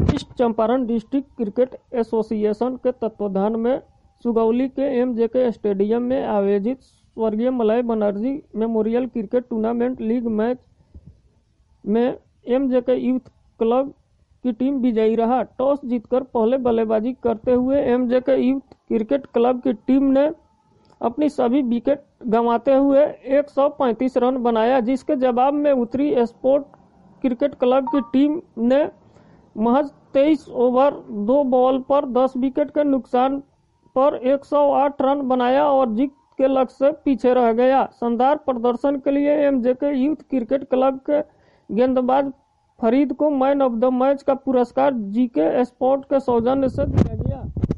East Champaran district cricket association के तत्वाधान में सुगौली के एमजेके स्टेडियम में आयोजित स्वर्गीय Malay Banerjee memorial cricket tournament league match में एमजेके यूथ क्लब की टीम विजयी रहा। टॉस जीतकर पहले बल्लेबाजी करते हुए एमजेके यूथ क्रिकेट क्लब की टीम ने अपनी सभी विकेट गंवाते हुए 135 रन बनाया, जिसके जवाब में उतरी स्पोर्ट क्रिकेट क्लब की टीम ने महज 23 ओवर 2 बॉल पर 10 विकेट के नुकसान पर 108 रन बनाया और जीत के लक्ष्य से पीछे रह गया। शानदार प्रदर्शन के लिए एमजेके यूथ क्रिकेट क्लब के गेंदबाज फरीद को मैन ऑफ द मैच का पुरस्कार जीके स्पोर्ट के सौजन्य से दिया गया।